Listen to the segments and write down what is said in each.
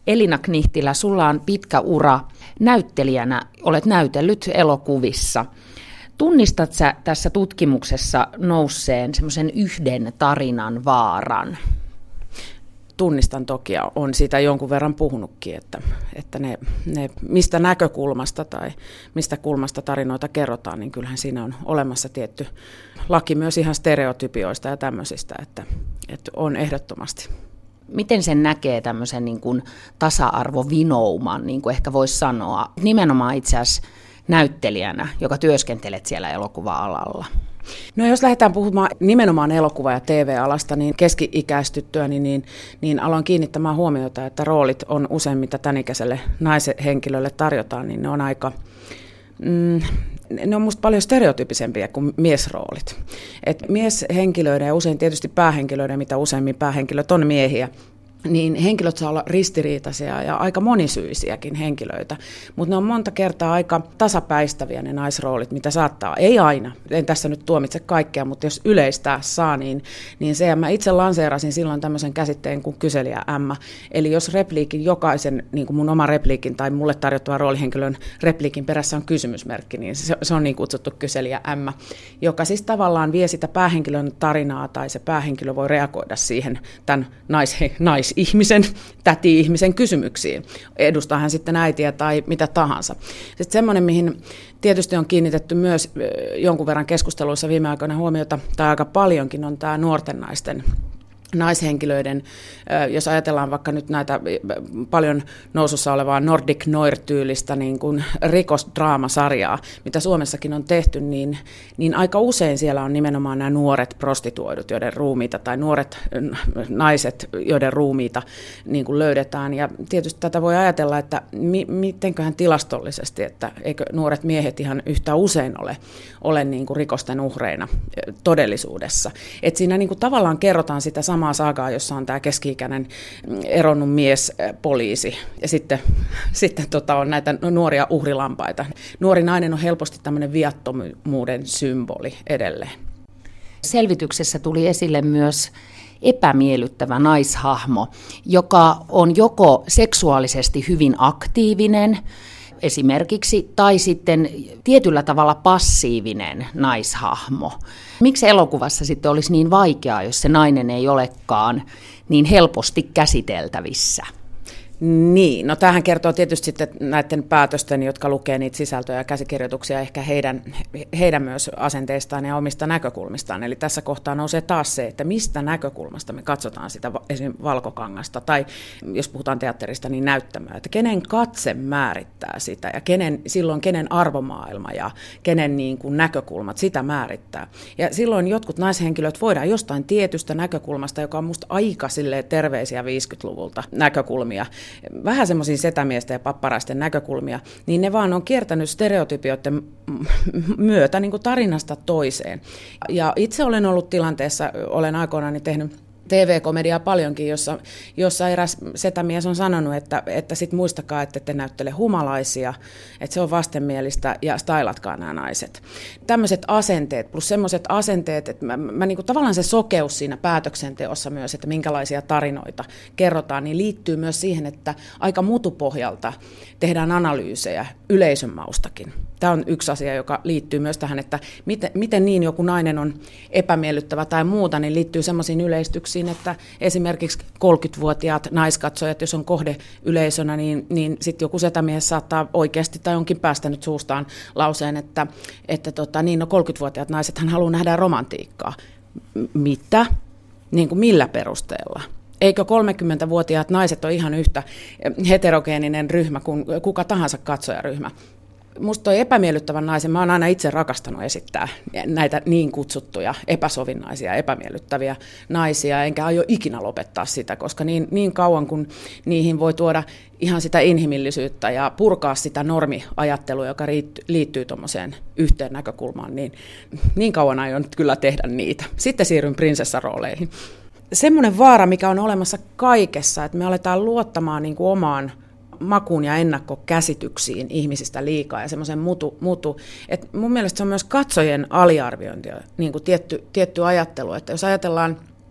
Elina Knihtilä, sulla on pitkä ura näyttelijänä, olet näytellyt elokuvissa. Tunnistat sä tässä tutkimuksessa nousseen semmoisen yhden tarinan vaaran? Tunnistan toki ja on siitä jonkun verran puhunutkin, että ne mistä näkökulmasta tai mistä kulmasta tarinoita kerrotaan, niin kyllähän siinä on olemassa tietty laki myös ihan stereotypioista ja tämmöisistä, että on ehdottomasti. Miten sen näkee tämmöisen niin kuin tasa-arvovinouman, niin kuin ehkä voisi sanoa, nimenomaan itse asiassa näyttelijänä, joka työskentelet siellä elokuva-alalla? No jos lähdetään puhumaan nimenomaan elokuva- ja TV-alasta, niin keski-ikäistyttyäni, niin aloin kiinnittämään huomiota, että roolit on usein, mitä tämän ikäiselle naishenkilölle tarjotaan, niin ne on aika... Ne on musta paljon stereotypisempia kuin miesroolit. Et mieshenkilöiden ja usein tietysti päähenkilöiden, mitä useimmin päähenkilöt on miehiä, niin henkilöt saa olla ristiriitaisia ja aika monisyisiäkin henkilöitä, mutta ne on monta kertaa aika tasapäistäviä ne naisroolit, mitä saattaa. Ei aina, en tässä nyt tuomitse kaikkea, mutta jos yleistää saa, niin se, ja mä itse lanseerasin silloin tämmöisen käsitteen kuin kyselijä Emma, eli jos repliikin jokaisen, niin kuin mun oma repliikin tai mulle tarjottavan roolihenkilön repliikin perässä on kysymysmerkki, niin se on niin kutsuttu kyselijä Emma, joka siis tavallaan vie sitä päähenkilön tarinaa tai se päähenkilö voi reagoida siihen tämän naisihmisen, täti-ihmisen kysymyksiin. Edustaa hän sitten äitiä tai mitä tahansa. Sitten semmoinen, mihin tietysti on kiinnitetty myös jonkun verran keskusteluissa viime aikoina huomiota, tai aika paljonkin, on tämä nuorten naishenkilöiden, jos ajatellaan vaikka nyt näitä paljon nousussa olevaa Nordic Noir-tyylistä niin kuin rikosdraamasarjaa, mitä Suomessakin on tehty, niin aika usein siellä on nimenomaan nämä nuoret prostituoidut, joiden ruumiita, tai nuoret naiset, joiden ruumiita niin kuin löydetään. Ja tietysti tätä voi ajatella, että mitenköhän tilastollisesti, että eikö nuoret miehet ihan yhtä usein ole niin kuin rikosten uhreina todellisuudessa. Että siinä niin kuin tavallaan kerrotaan sitä samaa sagaa, jossa on tämä keski-ikäinen eronnut mies poliisi ja sitten on näitä nuoria uhrilampaita. Nuori nainen on helposti tämmöinen viattomuuden symboli edelleen. Selvityksessä tuli esille myös epämiellyttävä naishahmo, joka on joko seksuaalisesti hyvin aktiivinen esimerkiksi, tai sitten tietyllä tavalla passiivinen naishahmo. Miksi elokuvassa sitten olisi niin vaikeaa, jos se nainen ei olekaan niin helposti käsiteltävissä? Niin, no tämähän kertoo tietysti sitten näiden päätösten, jotka lukee niitä sisältöjä ja käsikirjoituksia, ehkä heidän myös asenteistaan ja omista näkökulmistaan. Eli tässä kohtaa nousee taas se, että mistä näkökulmasta me katsotaan sitä esimerkiksi valkokangasta, tai jos puhutaan teatterista, niin näyttämöä, että kenen katse määrittää sitä, ja kenen arvomaailma ja kenen niin kuin näkökulmat sitä määrittää. Ja silloin jotkut naishenkilöt voidaan jostain tietystä näkökulmasta, joka on musta aika terveisiä 50-luvulta näkökulmia, vähän semmoisia setämiesten ja papparaisten näkökulmia, niin ne vaan on kiertänyt stereotypioiden myötä niin kuin tarinasta toiseen. Ja itse olen ollut tilanteessa, olen aikoinaan tehnyt TV-komediaa paljonkin, jossa eräs setämies on sanonut, että sit muistakaa, että te näyttele humalaisia, että se on vastenmielistä ja stylatkaa nämä naiset. Tämmöiset asenteet plus semmoiset asenteet, että mä niin kuin tavallaan se sokeus siinä päätöksenteossa myös, että minkälaisia tarinoita kerrotaan, niin liittyy myös siihen, että aika mutupohjalta tehdään analyysejä yleisön maustakin. Tämä on yksi asia, joka liittyy myös tähän, että miten niin joku nainen on epämiellyttävä tai muuta, niin liittyy semmoisiin yleistyksiin, että esimerkiksi 30-vuotiaat naiskatsojat, jos on kohdeyleisönä, niin sitten joku setämies saattaa oikeasti tai onkin päästänyt suustaan lauseen, että niin 30-vuotiaat naisethan haluaa nähdä romantiikkaa. Mitä? Niin kuin millä perusteella? Eikö 30-vuotiaat naiset ole ihan yhtä heterogeeninen ryhmä kuin kuka tahansa katsojaryhmä? Musta toi epämiellyttävän naisen, mä oon aina itse rakastanut esittää näitä niin kutsuttuja epäsovinnaisia, epämiellyttäviä naisia, enkä aio ikinä lopettaa sitä, koska niin kauan kun niihin voi tuoda ihan sitä inhimillisyyttä ja purkaa sitä normiajattelua, joka liittyy tuommoiseen yhteen näkökulmaan, niin kauan aion kyllä tehdä niitä. Sitten siirryn prinsessarooleihin. Semmoinen vaara, mikä on olemassa kaikessa, että me aletaan luottamaan niin kuin omaan makuun ja ennakkokäsityksiin ihmisistä liikaa ja semmoisen mutu. Et mun mielestä se on myös katsojien aliarviointia, niin kuin tietty ajattelu, että jos ajatellaan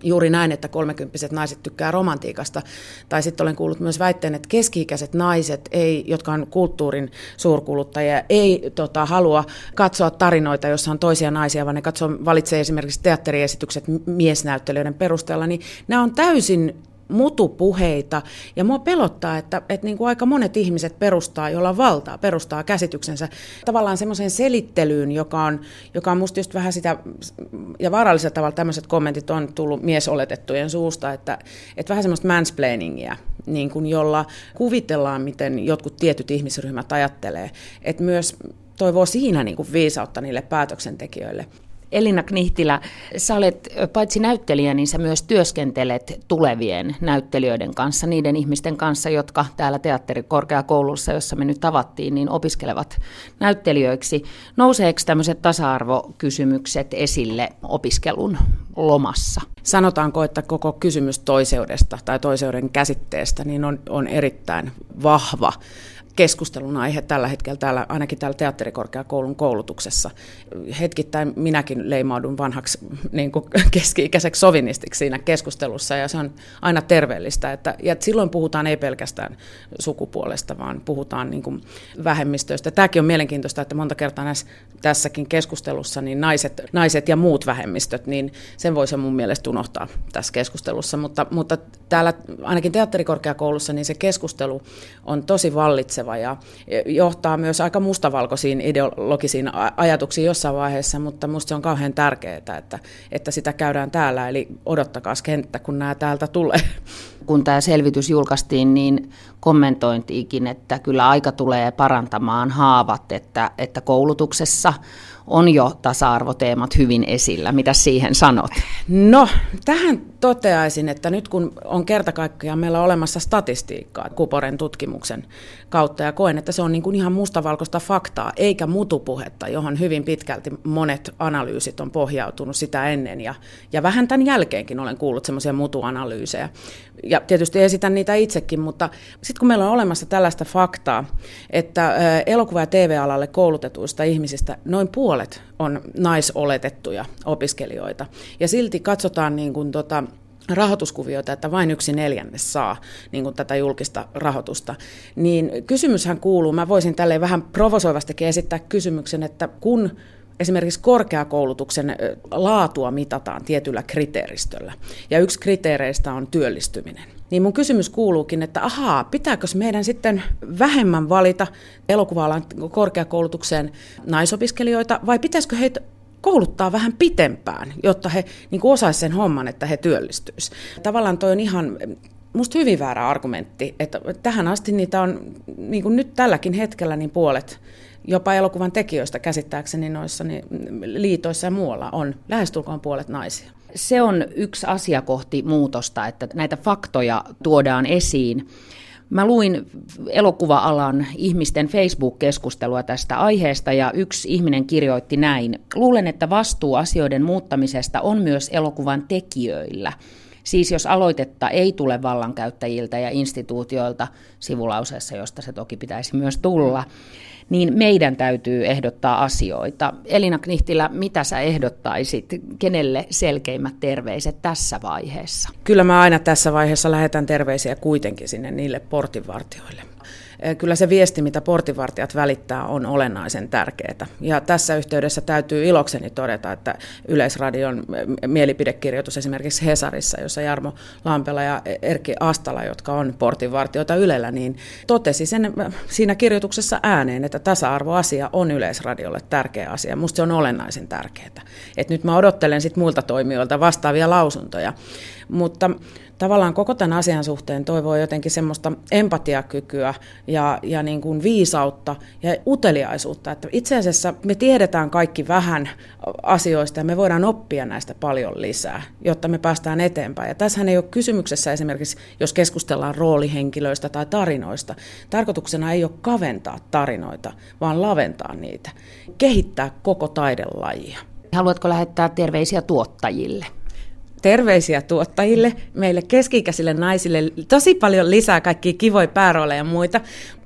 juuri näin, että 30-vuotiaat naiset tykkää romantiikasta. Tai sitten olen kuullut myös väitteen, että keski-ikäiset naiset, jotka on kulttuurin suurkuluttajia, ei halua katsoa tarinoita, jossa on toisia naisia, vaan ne valitsee esimerkiksi teatteriesitykset miesnäyttelijöiden perusteella. Niin nämä on täysin mutupuheita, ja mua pelottaa, että niin kuin aika monet ihmiset joilla on valtaa, perustaa käsityksensä tavallaan semmoiseen selittelyyn, joka on musta just vähän sitä, ja vaarallisella tavalla tämmöiset kommentit on tullut miesoletettujen suusta, että vähän semmoista mansplainingia, niin kuin jolla kuvitellaan, miten jotkut tietyt ihmisryhmät ajattelee, että myös toivoo siinä niin kuin viisautta niille päätöksentekijöille. Elina Knihtilä, sä olet paitsi näyttelijä, niin sä myös työskentelet tulevien näyttelijöiden kanssa, niiden ihmisten kanssa, jotka täällä teatterikorkeakoulussa, jossa me nyt tavattiin, niin opiskelevat näyttelijöiksi. Nouseeko tämmöiset tasa-arvokysymykset esille opiskelun lomassa? Sanotaanko, että koko kysymys toiseudesta tai toiseuden käsitteestä niin on erittäin vahva keskustelun aihe tällä hetkellä, ainakin täällä teatterikorkeakoulun koulutuksessa. Hetkittäin minäkin leimaudun vanhaksi niin kuin keski-ikäiseksi sovinistiksi siinä keskustelussa, ja se on aina terveellistä. Ja silloin puhutaan ei pelkästään sukupuolesta, vaan puhutaan niin kuin vähemmistöistä. Tämäkin on mielenkiintoista, että monta kertaa tässäkin keskustelussa niin naiset ja muut vähemmistöt, niin sen voisi mun mielestä unohtaa tässä keskustelussa. Mutta täällä ainakin teatterikorkeakoulussa niin se keskustelu on tosi vallitseva ja johtaa myös aika mustavalkoisiin ideologisiin ajatuksiin jossain vaiheessa, mutta minusta se on kauhean tärkeää, että sitä käydään täällä, eli odottakaa kenttä, kun nämä täältä tulee. Kun tämä selvitys julkaistiin, niin kommentointiikin, että kyllä aika tulee parantamaan haavat, että koulutuksessa on jo tasa-arvoteemat hyvin esillä. Mitä siihen sanot? No, tähän toteaisin, että nyt kun on kerta kaikkiaan meillä olemassa statistiikkaa Kuporen tutkimuksen kautta, ja koen, että se on niin kuin ihan mustavalkoista faktaa, eikä mutupuhetta, johon hyvin pitkälti monet analyysit on pohjautunut sitä ennen, ja vähän tämän jälkeenkin olen kuullut semmoisia mutuanalyysejä. Ja tietysti esitän niitä itsekin, mutta sitten kun meillä on olemassa tällaista faktaa, että elokuva- ja TV-alalle koulutetuista ihmisistä noin puolet on naisoletettuja opiskelijoita, ja silti katsotaan niin kuin rahoituskuvioita, että vain 1/4 saa niin kuin tätä julkista rahoitusta, niin kysymyshän kuuluu, mä voisin tälleen vähän provosoivastikin esittää kysymyksen, että kun esimerkiksi korkeakoulutuksen laatua mitataan tietyllä kriteeristöllä, ja yksi kriteereistä on työllistyminen. Niin mun kysymys kuuluukin, että pitääkö meidän sitten vähemmän valita elokuva-alan korkeakoulutukseen naisopiskelijoita, vai pitäisikö heitä kouluttaa vähän pitempään, jotta he niin kuin osaisivat sen homman, että he työllistyisivät. Tavallaan toi on ihan musta hyvin väärä argumentti, että tähän asti niitä on niin kuin nyt tälläkin hetkellä niin puolet, jopa elokuvan tekijöistä käsittääkseni noissa niin liitoissa ja muualla on lähestulkoon puolet naisia. Se on yksi asia kohti muutosta, että näitä faktoja tuodaan esiin. Mä luin elokuva-alan ihmisten Facebook-keskustelua tästä aiheesta, ja yksi ihminen kirjoitti näin: luulen, että vastuu asioiden muuttamisesta on myös elokuvan tekijöillä. Siis jos aloitetta ei tule vallankäyttäjiltä ja instituutioilta, sivulauseessa, josta se toki pitäisi myös tulla, niin meidän täytyy ehdottaa asioita. Elina Knihtilä, mitä sä ehdottaisit? Kenelle selkeimmät terveiset tässä vaiheessa? Kyllä mä aina tässä vaiheessa lähetän terveisiä kuitenkin sinne niille portinvartijoille. Kyllä se viesti, mitä portinvartijat välittää, on olennaisen tärkeää. Ja tässä yhteydessä täytyy ilokseni todeta, että Yleisradion mielipidekirjoitus esimerkiksi Hesarissa, jossa Jarmo Lampela ja Erkki Astala, jotka on portinvartijoita Ylellä, niin totesi sen siinä kirjoituksessa ääneen, että tasa-arvoasia on Yleisradiolle tärkeä asia. Musta se on olennaisen tärkeää. Et nyt mä odottelen sit muilta toimijoilta vastaavia lausuntoja, mutta tavallaan koko tämän asian suhteen toivoo jotenkin semmoista empatiakykyä ja niin kuin viisautta ja uteliaisuutta, että itse asiassa me tiedetään kaikki vähän asioista ja me voidaan oppia näistä paljon lisää, jotta me päästään eteenpäin. Ja tässähän ei ole kysymyksessä esimerkiksi, jos keskustellaan roolihenkilöistä tai tarinoista, tarkoituksena ei ole kaventaa tarinoita, vaan laventaa niitä, kehittää koko taidelajia. Haluatko lähettää terveisiä tuottajille? Terveisiä tuottajille, meille keski-ikäisille naisille, tosi paljon lisää kaikkia kivoja päärooleja ja muita.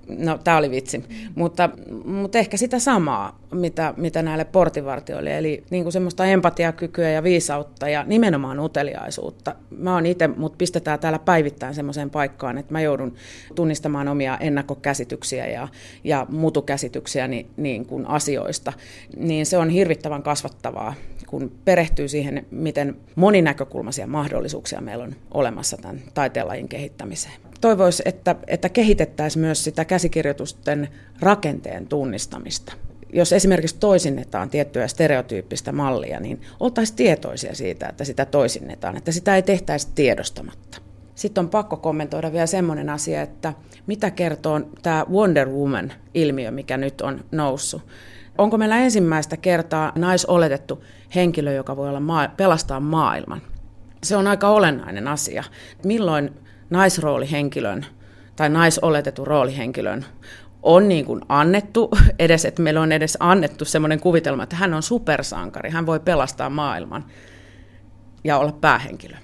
No, tämä oli vitsi, mutta ehkä sitä samaa, mitä näille portinvartijoille, eli niin kuin semmoista empatiakykyä ja viisautta ja nimenomaan uteliaisuutta. Mä oon itse, mut pistetään täällä päivittäin semmoiseen paikkaan, että mä joudun tunnistamaan omia ennakkokäsityksiä ja mutukäsityksiä niin kuin asioista, niin se on hirvittävän kasvattavaa, kun perehtyy siihen, miten moninäkökulmaisia mahdollisuuksia meillä on olemassa tämän taiteenlajin kehittämiseen. Toivoisi, että kehitettäisiin myös sitä käsikirjoitusten rakenteen tunnistamista. Jos esimerkiksi toisinnetaan tiettyä stereotyyppistä mallia, niin oltaisiin tietoisia siitä, että sitä toisinnetaan, että sitä ei tehtäisi tiedostamatta. Sitten on pakko kommentoida vielä semmoinen asia, että mitä kertoo tämä Wonder Woman-ilmiö, mikä nyt on noussut. Onko meillä ensimmäistä kertaa naisoletettu henkilö, joka voi pelastaa maailman? Se on aika olennainen asia. Milloin naisroolihenkilön tai naisoletetun roolihenkilön on niin kuin annettu edes, että meillä on edes annettu semmoinen kuvitelma, että hän on supersankari, hän voi pelastaa maailman ja olla päähenkilö.